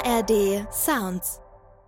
ARD Sounds.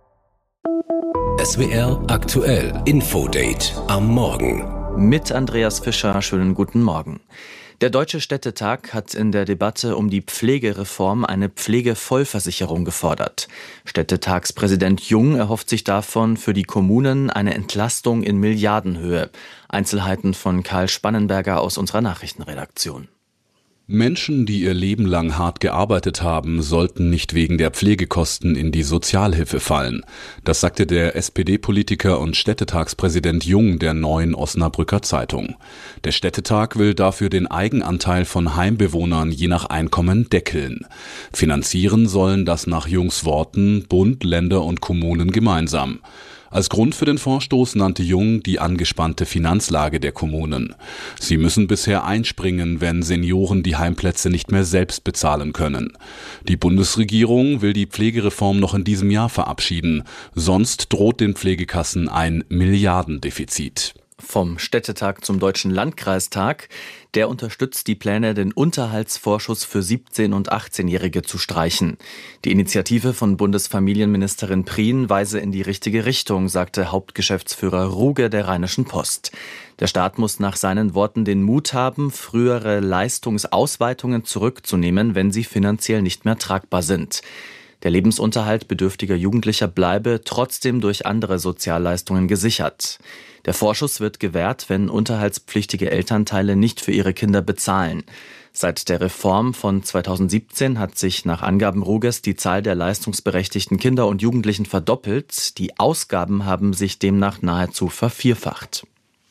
SWR aktuell Infodate am Morgen. Mit Andreas Fischer, schönen guten Morgen. Der Deutsche Städtetag hat in der Debatte um die Pflegereform eine Pflegevollversicherung gefordert. Städtetagspräsident Jung erhofft sich davon für die Kommunen eine Entlastung in Milliardenhöhe. Einzelheiten von Karl Spannenberger aus unserer Nachrichtenredaktion. Menschen, die ihr Leben lang hart gearbeitet haben, sollten nicht wegen der Pflegekosten in die Sozialhilfe fallen. Das sagte der SPD-Politiker und Städtetagspräsident Jung der Neuen Osnabrücker Zeitung. Der Städtetag will dafür den Eigenanteil von Heimbewohnern je nach Einkommen deckeln. Finanzieren sollen das nach Jungs Worten Bund, Länder und Kommunen gemeinsam. Als Grund für den Vorstoß nannte Jung die angespannte Finanzlage der Kommunen. Sie müssen bisher einspringen, wenn Senioren die Heimplätze nicht mehr selbst bezahlen können. Die Bundesregierung will die Pflegereform noch in diesem Jahr verabschieden. Sonst droht den Pflegekassen ein Milliardendefizit. Vom Städtetag zum Deutschen Landkreistag. Der unterstützt die Pläne, den Unterhaltsvorschuss für 17- und 18-Jährige zu streichen. Die Initiative von Bundesfamilienministerin Prien weise in die richtige Richtung, sagte Hauptgeschäftsführer Ruge der Rheinischen Post. Der Staat muss nach seinen Worten den Mut haben, frühere Leistungsausweitungen zurückzunehmen, wenn sie finanziell nicht mehr tragbar sind. Der Lebensunterhalt bedürftiger Jugendlicher bleibe trotzdem durch andere Sozialleistungen gesichert. Der Vorschuss wird gewährt, wenn unterhaltspflichtige Elternteile nicht für ihre Kinder bezahlen. Seit der Reform von 2017 hat sich nach Angaben Ruges die Zahl der leistungsberechtigten Kinder und Jugendlichen verdoppelt. Die Ausgaben haben sich demnach nahezu vervierfacht.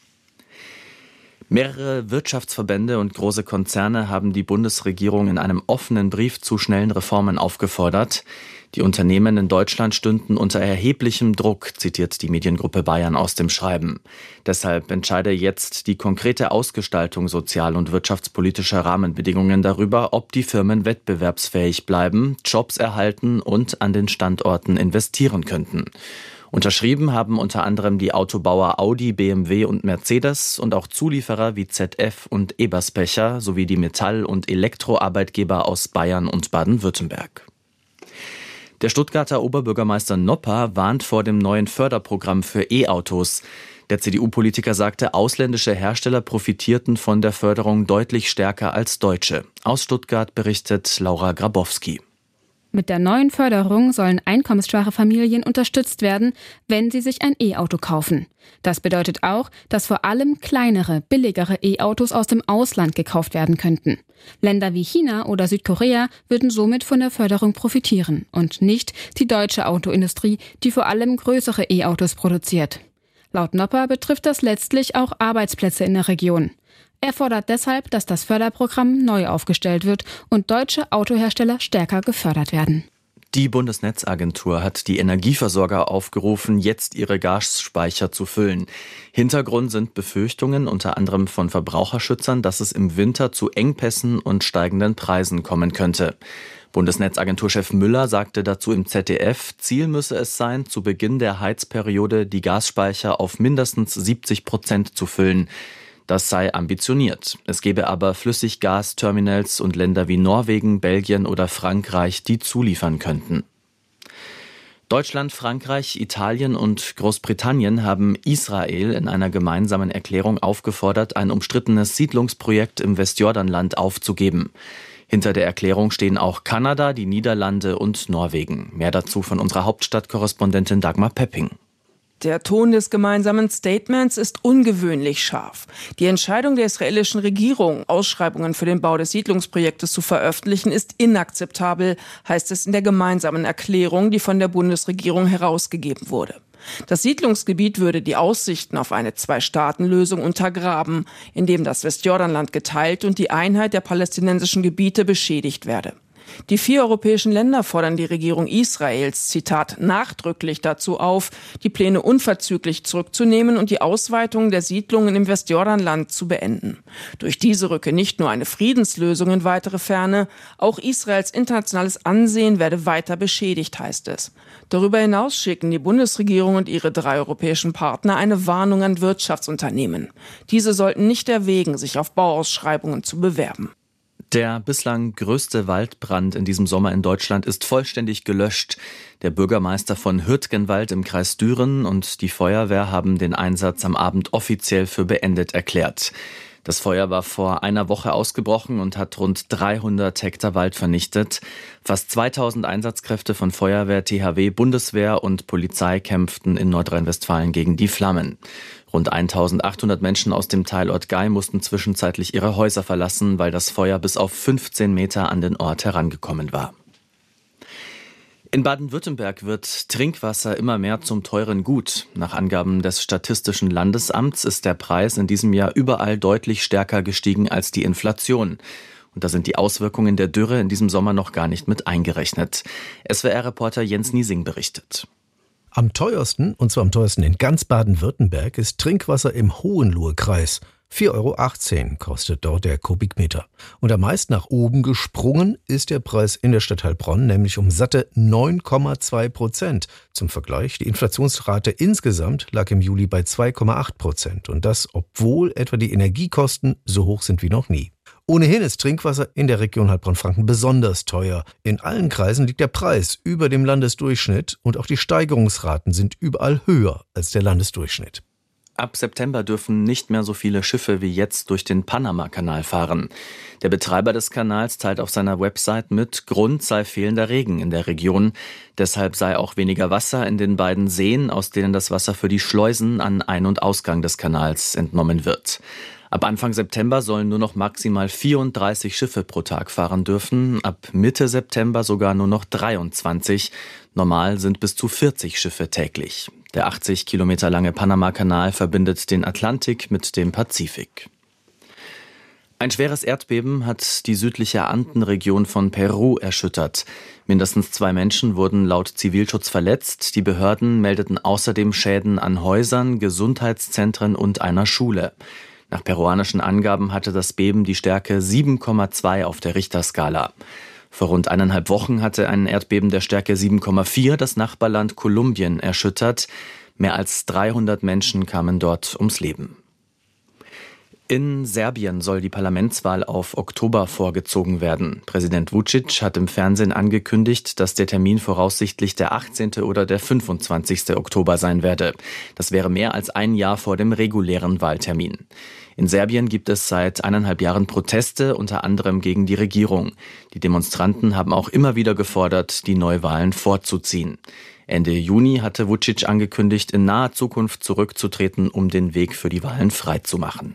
Mehrere Wirtschaftsverbände und große Konzerne haben die Bundesregierung in einem offenen Brief zu schnellen Reformen aufgefordert. Die Unternehmen in Deutschland stünden unter erheblichem Druck, zitiert die Mediengruppe Bayern aus dem Schreiben. Deshalb entscheide jetzt die konkrete Ausgestaltung sozial- und wirtschaftspolitischer Rahmenbedingungen darüber, ob die Firmen wettbewerbsfähig bleiben, Jobs erhalten und an den Standorten investieren könnten. Unterschrieben haben unter anderem die Autobauer Audi, BMW und Mercedes und auch Zulieferer wie ZF und Eberspecher sowie die Metall- und Elektroarbeitgeber aus Bayern und Baden-Württemberg. Der Stuttgarter Oberbürgermeister Nopper warnt vor dem neuen Förderprogramm für E-Autos. Der CDU-Politiker sagte, ausländische Hersteller profitierten von der Förderung deutlich stärker als deutsche. Aus Stuttgart berichtet Laura Grabowski. Mit der neuen Förderung sollen einkommensschwache Familien unterstützt werden, wenn sie sich ein E-Auto kaufen. Das bedeutet auch, dass vor allem kleinere, billigere E-Autos aus dem Ausland gekauft werden könnten. Länder wie China oder Südkorea würden somit von der Förderung profitieren und nicht die deutsche Autoindustrie, die vor allem größere E-Autos produziert. Laut Nopper betrifft das letztlich auch Arbeitsplätze in der Region. Er fordert deshalb, dass das Förderprogramm neu aufgestellt wird und deutsche Autohersteller stärker gefördert werden. Die Bundesnetzagentur hat die Energieversorger aufgerufen, jetzt ihre Gasspeicher zu füllen. Hintergrund sind Befürchtungen unter anderem von Verbraucherschützern, dass es im Winter zu Engpässen und steigenden Preisen kommen könnte. Bundesnetzagenturchef Müller sagte dazu im ZDF, Ziel müsse es sein, zu Beginn der Heizperiode die Gasspeicher auf mindestens 70% zu füllen. Das sei ambitioniert. Es gebe aber Flüssiggasterminals und Länder wie Norwegen, Belgien oder Frankreich, die zuliefern könnten. Deutschland, Frankreich, Italien und Großbritannien haben Israel in einer gemeinsamen Erklärung aufgefordert, ein umstrittenes Siedlungsprojekt im Westjordanland aufzugeben. Hinter der Erklärung stehen auch Kanada, die Niederlande und Norwegen. Mehr dazu von unserer Hauptstadtkorrespondentin Dagmar Pepping. Der Ton des gemeinsamen Statements ist ungewöhnlich scharf. Die Entscheidung der israelischen Regierung, Ausschreibungen für den Bau des Siedlungsprojektes zu veröffentlichen, ist inakzeptabel, heißt es in der gemeinsamen Erklärung, die von der Bundesregierung herausgegeben wurde. Das Siedlungsgebiet würde die Aussichten auf eine Zwei-Staaten-Lösung untergraben, indem das Westjordanland geteilt und die Einheit der palästinensischen Gebiete beschädigt werde. Die 4 europäischen Länder fordern die Regierung Israels, Zitat, nachdrücklich dazu auf, die Pläne unverzüglich zurückzunehmen und die Ausweitung der Siedlungen im Westjordanland zu beenden. Durch diese rücke nicht nur eine Friedenslösung in weitere Ferne, auch Israels internationales Ansehen werde weiter beschädigt, heißt es. Darüber hinaus schicken die Bundesregierung und ihre 3 europäischen Partner eine Warnung an Wirtschaftsunternehmen. Diese sollten nicht erwägen, sich auf Bauausschreibungen zu bewerben. Der bislang größte Waldbrand in diesem Sommer in Deutschland ist vollständig gelöscht. Der Bürgermeister von Hürtgenwald im Kreis Düren und die Feuerwehr haben den Einsatz am Abend offiziell für beendet erklärt. Das Feuer war vor einer Woche ausgebrochen und hat rund 300 Hektar Wald vernichtet. Fast 2000 Einsatzkräfte von Feuerwehr, THW, Bundeswehr und Polizei kämpften in Nordrhein-Westfalen gegen die Flammen. Rund 1800 Menschen aus dem Teilort Gei mussten zwischenzeitlich ihre Häuser verlassen, weil das Feuer bis auf 15 Meter an den Ort herangekommen war. In Baden-Württemberg wird Trinkwasser immer mehr zum teuren Gut. Nach Angaben des Statistischen Landesamts ist der Preis in diesem Jahr überall deutlich stärker gestiegen als die Inflation. Und da sind die Auswirkungen der Dürre in diesem Sommer noch gar nicht mit eingerechnet. SWR-Reporter Jens Niesing berichtet. Am teuersten, und zwar am teuersten in ganz Baden-Württemberg, ist Trinkwasser im Hohenlohe-Kreis. 4,18 € kostet dort der Kubikmeter. Und am meisten nach oben gesprungen ist der Preis in der Stadt Heilbronn, nämlich um satte 9,2%. Zum Vergleich, die Inflationsrate insgesamt lag im Juli bei 2,8%. Und das, obwohl etwa die Energiekosten so hoch sind wie noch nie. Ohnehin ist Trinkwasser in der Region Heilbronn-Franken besonders teuer. In allen Kreisen liegt der Preis über dem Landesdurchschnitt und auch die Steigerungsraten sind überall höher als der Landesdurchschnitt. Ab September dürfen nicht mehr so viele Schiffe wie jetzt durch den Panama-Kanal fahren. Der Betreiber des Kanals teilt auf seiner Website mit, Grund sei fehlender Regen in der Region. Deshalb sei auch weniger Wasser in den beiden Seen, aus denen das Wasser für die Schleusen an Ein- und Ausgang des Kanals entnommen wird. Ab Anfang September sollen nur noch maximal 34 Schiffe pro Tag fahren dürfen, ab Mitte September sogar nur noch 23. Normal sind bis zu 40 Schiffe täglich. Der 80 Kilometer lange Panama-Kanal verbindet den Atlantik mit dem Pazifik. Ein schweres Erdbeben hat die südliche Andenregion von Peru erschüttert. Mindestens 2 Menschen wurden laut Zivilschutz verletzt. Die Behörden meldeten außerdem Schäden an Häusern, Gesundheitszentren und einer Schule. Nach peruanischen Angaben hatte das Beben die Stärke 7,2 auf der Richterskala. Vor rund 1,5 Wochen hatte ein Erdbeben der Stärke 7,4 das Nachbarland Kolumbien erschüttert. Mehr als 300 Menschen kamen dort ums Leben. In Serbien soll die Parlamentswahl auf Oktober vorgezogen werden. Präsident Vučić hat im Fernsehen angekündigt, dass der Termin voraussichtlich der 18. oder der 25. Oktober sein werde. Das wäre mehr als ein Jahr vor dem regulären Wahltermin. In Serbien gibt es seit 1,5 Jahren Proteste, unter anderem gegen die Regierung. Die Demonstranten haben auch immer wieder gefordert, die Neuwahlen vorzuziehen. Ende Juni hatte Vučić angekündigt, in naher Zukunft zurückzutreten, um den Weg für die Wahlen freizumachen.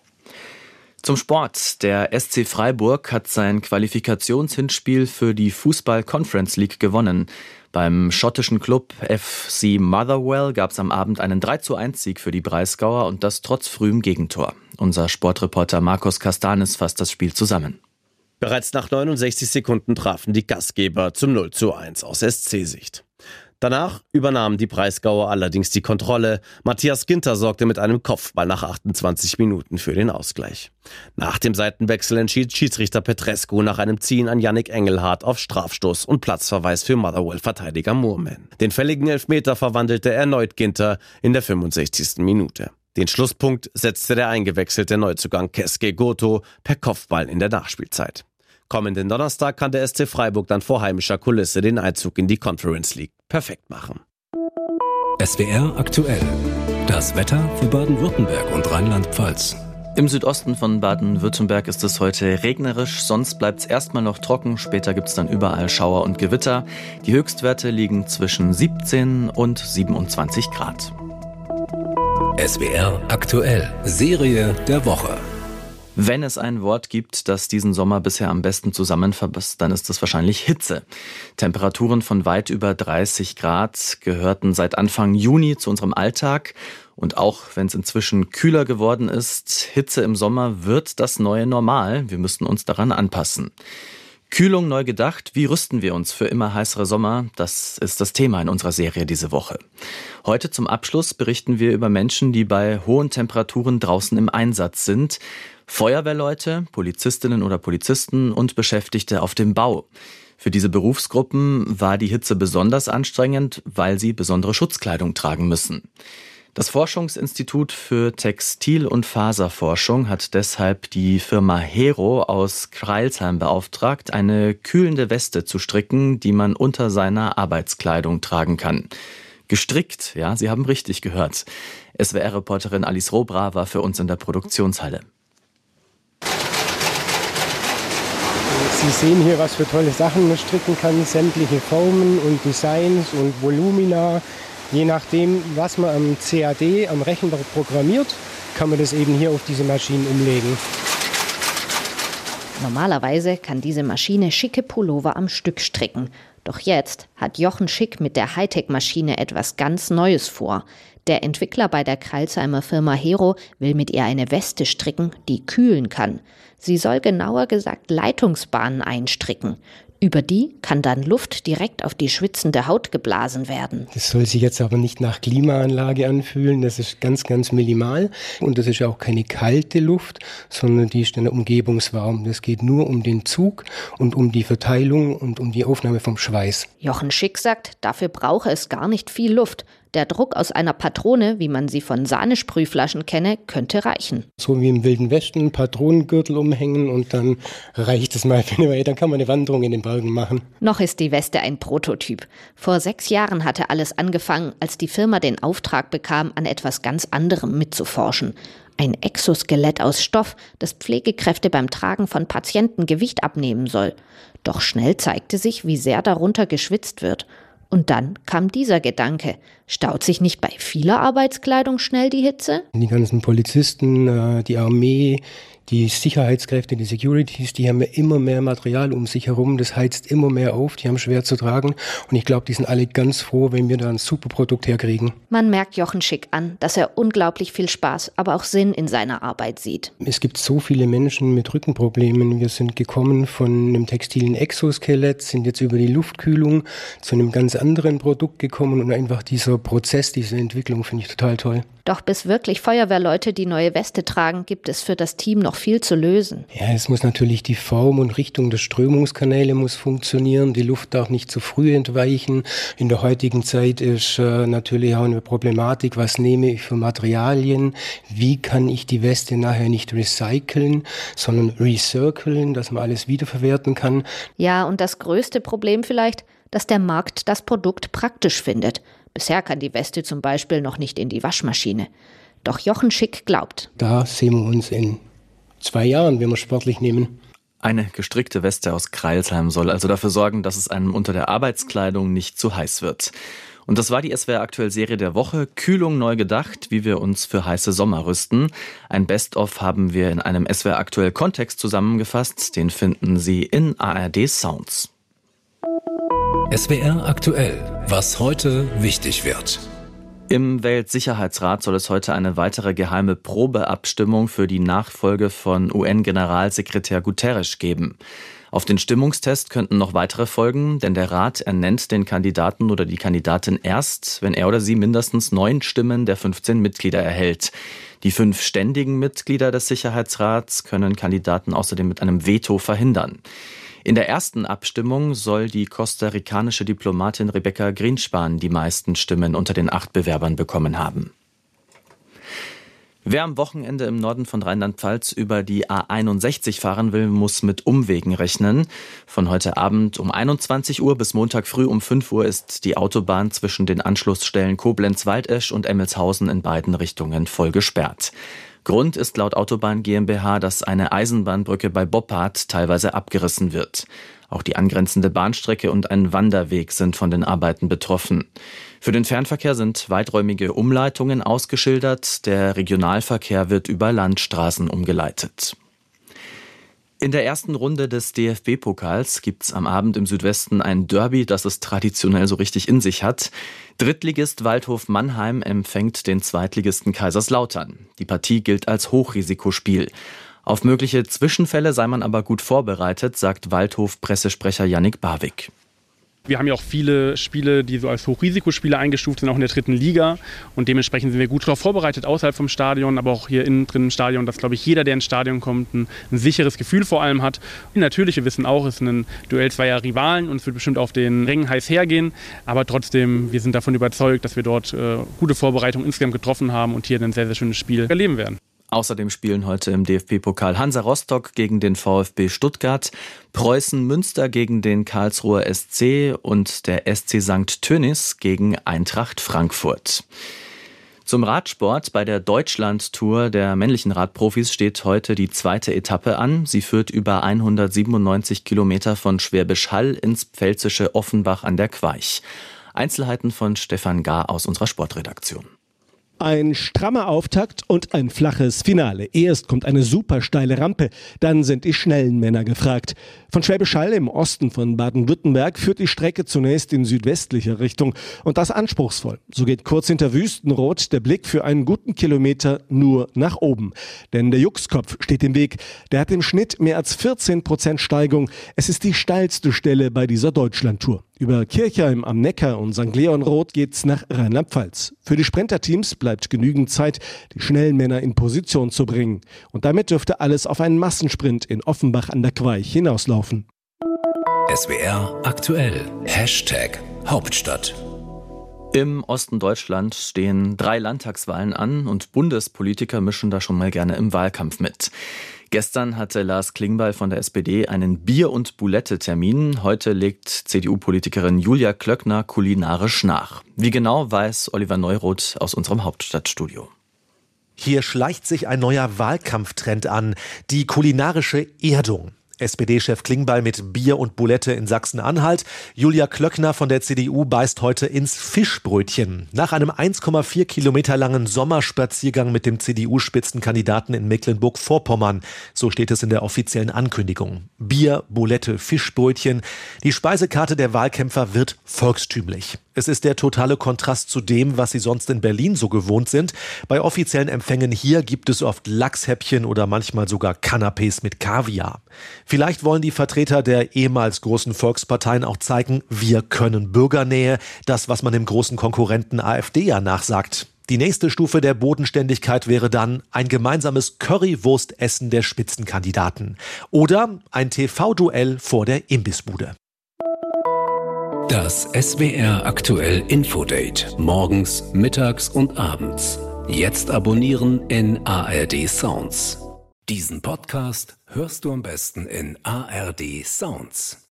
Zum Sport. Der SC Freiburg hat sein Qualifikationshinspiel für die Fußball-Conference League gewonnen. Beim schottischen Club FC Motherwell gab es am Abend einen 3:1-Sieg für die Breisgauer und das trotz frühem Gegentor. Unser Sportreporter Markus Castanis fasst das Spiel zusammen. Bereits nach 69 Sekunden trafen die Gastgeber zum 0:1 aus SC-Sicht. Danach übernahmen die Breisgauer allerdings die Kontrolle. Matthias Ginter sorgte mit einem Kopfball nach 28 Minuten für den Ausgleich. Nach dem Seitenwechsel entschied Schiedsrichter Petrescu nach einem Ziehen an Yannick Engelhardt auf Strafstoß und Platzverweis für Motherwell-Verteidiger Moorman. Den fälligen Elfmeter verwandelte erneut Ginter in der 65. Minute. Den Schlusspunkt setzte der eingewechselte Neuzugang Keske Goto per Kopfball in der Nachspielzeit. Kommenden Donnerstag kann der SC Freiburg dann vor heimischer Kulisse den Einzug in die Conference League perfekt machen. SWR aktuell. Das Wetter für Baden-Württemberg und Rheinland-Pfalz. Im Südosten von Baden-Württemberg ist es heute regnerisch, sonst bleibt es erstmal noch trocken, später gibt es dann überall Schauer und Gewitter. Die Höchstwerte liegen zwischen 17 und 27 Grad. SWR aktuell. Serie der Woche. Wenn es ein Wort gibt, das diesen Sommer bisher am besten zusammenfasst, dann ist es wahrscheinlich Hitze. Temperaturen von weit über 30 Grad gehörten seit Anfang Juni zu unserem Alltag. Und auch wenn es inzwischen kühler geworden ist, Hitze im Sommer wird das neue Normal. Wir müssen uns daran anpassen. Kühlung neu gedacht, wie rüsten wir uns für immer heißere Sommer? Das ist das Thema in unserer Serie diese Woche. Heute zum Abschluss berichten wir über Menschen, die bei hohen Temperaturen draußen im Einsatz sind. Feuerwehrleute, Polizistinnen oder Polizisten und Beschäftigte auf dem Bau. Für diese Berufsgruppen war die Hitze besonders anstrengend, weil sie besondere Schutzkleidung tragen müssen. Das Forschungsinstitut für Textil- und Faserforschung hat deshalb die Firma Hero aus Crailsheim beauftragt, eine kühlende Weste zu stricken, die man unter seiner Arbeitskleidung tragen kann. Gestrickt, ja, Sie haben richtig gehört. SWR-Reporterin Alice Robra war für uns in der Produktionshalle. Sie sehen hier, was für tolle Sachen man stricken kann, sämtliche Formen und Designs und Volumina. Je nachdem, was man am CAD, am Rechner programmiert, kann man das eben hier auf diese Maschinen umlegen. Normalerweise kann diese Maschine schicke Pullover am Stück stricken. Doch jetzt hat Jochen Schick mit der Hightech-Maschine etwas ganz Neues vor. Der Entwickler bei der Crailsheimer Firma Hero will mit ihr eine Weste stricken, die kühlen kann. Sie soll genauer gesagt Leitungsbahnen einstricken. Über die kann dann Luft direkt auf die schwitzende Haut geblasen werden. Das soll sich jetzt aber nicht nach Klimaanlage anfühlen, das ist ganz, ganz minimal. Und das ist auch keine kalte Luft, sondern die ist dann umgebungswarm. Das geht nur um den Zug und um die Verteilung und um die Aufnahme vom Schweiß. Jochen Schick sagt, dafür brauche es gar nicht viel Luft. Der Druck aus einer Patrone, wie man sie von Sahnesprühflaschen kenne, könnte reichen. So wie im Wilden Westen, Patronengürtel umhängen und dann reicht es mal. Dann kann man eine Wanderung in den Bergen machen. Noch ist die Weste ein Prototyp. Vor 6 Jahren hatte alles angefangen, als die Firma den Auftrag bekam, an etwas ganz anderem mitzuforschen. Ein Exoskelett aus Stoff, das Pflegekräfte beim Tragen von Patienten Gewicht abnehmen soll. Doch schnell zeigte sich, wie sehr darunter geschwitzt wird. Und dann kam dieser Gedanke. Staut sich nicht bei vieler Arbeitskleidung schnell die Hitze? Die ganzen Polizisten, die Armee, die Sicherheitskräfte, die Securities, die haben ja immer mehr Material um sich herum. Das heizt immer mehr auf, die haben schwer zu tragen. Und ich glaube, die sind alle ganz froh, wenn wir da ein super Produkt herkriegen. Man merkt Jochen Schick an, dass er unglaublich viel Spaß, aber auch Sinn in seiner Arbeit sieht. Es gibt so viele Menschen mit Rückenproblemen. Wir sind gekommen von einem textilen Exoskelett, sind jetzt über die Luftkühlung zu einem ganz anderen Produkt gekommen. Und einfach dieser Prozess, diese Entwicklung finde ich total toll. Doch bis wirklich Feuerwehrleute die neue Weste tragen, gibt es für das Team noch viel zu lösen. Ja, es muss natürlich die Form und Richtung der Strömungskanäle muss funktionieren. Die Luft darf nicht zu früh entweichen. In der heutigen Zeit ist natürlich auch eine Problematik, was nehme ich für Materialien? Wie kann ich die Weste nachher nicht recyceln, sondern recirclen, dass man alles wiederverwerten kann? Ja, und das größte Problem vielleicht, dass der Markt das Produkt praktisch findet. Bisher kann die Weste zum Beispiel noch nicht in die Waschmaschine. Doch Jochen Schick glaubt. Da sehen wir uns in 2 Jahren, wenn wir sportlich nehmen. Eine gestrickte Weste aus Crailsheim soll also dafür sorgen, dass es einem unter der Arbeitskleidung nicht zu heiß wird. Und das war die SWR-Aktuell-Serie der Woche. Kühlung neu gedacht, wie wir uns für heiße Sommer rüsten. Ein Best-of haben wir in einem SWR-Aktuell-Kontext zusammengefasst. Den finden Sie in ARD Sounds. SWR aktuell, was heute wichtig wird. Im Weltsicherheitsrat soll es heute eine weitere geheime Probeabstimmung für die Nachfolge von UN-Generalsekretär Guterres geben. Auf den Stimmungstest könnten noch weitere folgen, denn der Rat ernennt den Kandidaten oder die Kandidatin erst, wenn er oder sie mindestens 9 Stimmen der 15 Mitglieder erhält. Die 5 ständigen Mitglieder des Sicherheitsrats können Kandidaten außerdem mit einem Veto verhindern. In der ersten Abstimmung soll die kostarikanische Diplomatin Rebecca Greenspan die meisten Stimmen unter den 8 Bewerbern bekommen haben. Wer am Wochenende im Norden von Rheinland-Pfalz über die A61 fahren will, muss mit Umwegen rechnen. Von heute Abend um 21 Uhr bis Montag früh um 5 Uhr ist die Autobahn zwischen den Anschlussstellen Koblenz-Waldesch und Emmelshausen in beiden Richtungen voll gesperrt. Grund ist laut Autobahn GmbH, dass eine Eisenbahnbrücke bei Boppard teilweise abgerissen wird. Auch die angrenzende Bahnstrecke und ein Wanderweg sind von den Arbeiten betroffen. Für den Fernverkehr sind weiträumige Umleitungen ausgeschildert. Der Regionalverkehr wird über Landstraßen umgeleitet. In der ersten Runde des DFB-Pokals gibt's am Abend im Südwesten ein Derby, das es traditionell so richtig in sich hat. Drittligist Waldhof Mannheim empfängt den Zweitligisten Kaiserslautern. Die Partie gilt als Hochrisikospiel. Auf mögliche Zwischenfälle sei man aber gut vorbereitet, sagt Waldhof-Pressesprecher Yannick Barwig. Wir haben ja auch viele Spiele, die so als Hochrisikospiele eingestuft sind, auch in der 3. Liga. Und dementsprechend sind wir gut darauf vorbereitet, außerhalb vom Stadion, aber auch hier innen drin im Stadion, dass, glaube ich, jeder, der ins Stadion kommt, ein sicheres Gefühl vor allem hat. Und natürlich, wir wissen auch, es ist ein Duell zweier Rivalen und es wird bestimmt auf den Rängen heiß hergehen. Aber trotzdem, wir sind davon überzeugt, dass wir dort gute Vorbereitungen insgesamt getroffen haben und hier ein sehr, sehr schönes Spiel erleben werden. Außerdem spielen heute im DFB-Pokal Hansa Rostock gegen den VfB Stuttgart, Preußen Münster gegen den Karlsruher SC und der SC St. Tönnies gegen Eintracht Frankfurt. Zum Radsport: Bei der Deutschland-Tour der männlichen Radprofis steht heute die 2. Etappe an. Sie führt über 197 Kilometer von Schwäbisch Hall ins pfälzische Offenbach an der Queich. Einzelheiten von Stefan Gahr aus unserer Sportredaktion. Ein strammer Auftakt und ein flaches Finale. Erst kommt eine super steile Rampe, dann sind die schnellen Männer gefragt. Von Schwäbisch Hall im Osten von Baden-Württemberg führt die Strecke zunächst in südwestlicher Richtung und das anspruchsvoll. So geht kurz hinter Wüstenrot der Blick für einen guten Kilometer nur nach oben. Denn der Juxkopf steht im Weg. Der hat im Schnitt mehr als 14% Steigung. Es ist die steilste Stelle bei dieser Deutschlandtour. Über Kirchheim am Neckar und St. Leonroth geht's nach Rheinland-Pfalz. Für die Sprinterteams bleibt genügend Zeit, die schnellen Männer in Position zu bringen. Und damit dürfte alles auf einen Massensprint in Offenbach an der Queich hinauslaufen. SWR aktuell. #Hauptstadt. Im Osten Deutschlands stehen 3 Landtagswahlen an und Bundespolitiker mischen da schon mal gerne im Wahlkampf mit. Gestern hatte Lars Klingbeil von der SPD einen Bier- und Boulette-Termin. Heute legt CDU-Politikerin Julia Klöckner kulinarisch nach. Wie genau, weiß Oliver Neuroth aus unserem Hauptstadtstudio. Hier schleicht sich ein neuer Wahlkampftrend an, die kulinarische Erdung. SPD-Chef Klingbeil mit Bier und Boulette in Sachsen-Anhalt. Julia Klöckner von der CDU beißt heute ins Fischbrötchen. Nach einem 1,4 Kilometer langen Sommerspaziergang mit dem CDU-Spitzenkandidaten in Mecklenburg-Vorpommern. So steht es in der offiziellen Ankündigung. Bier, Boulette, Fischbrötchen. Die Speisekarte der Wahlkämpfer wird volkstümlich. Es ist der totale Kontrast zu dem, was sie sonst in Berlin so gewohnt sind. Bei offiziellen Empfängen hier gibt es oft Lachshäppchen oder manchmal sogar Canapés mit Kaviar. Vielleicht wollen die Vertreter der ehemals großen Volksparteien auch zeigen, wir können Bürgernähe, das, was man dem großen Konkurrenten AfD ja nachsagt. Die nächste Stufe der Bodenständigkeit wäre dann ein gemeinsames Currywurstessen der Spitzenkandidaten oder ein TV-Duell vor der Imbissbude. Das SWR aktuell Infodate. Morgens, mittags und abends. Jetzt abonnieren in ARD Sounds. Diesen Podcast hörst du am besten in ARD Sounds.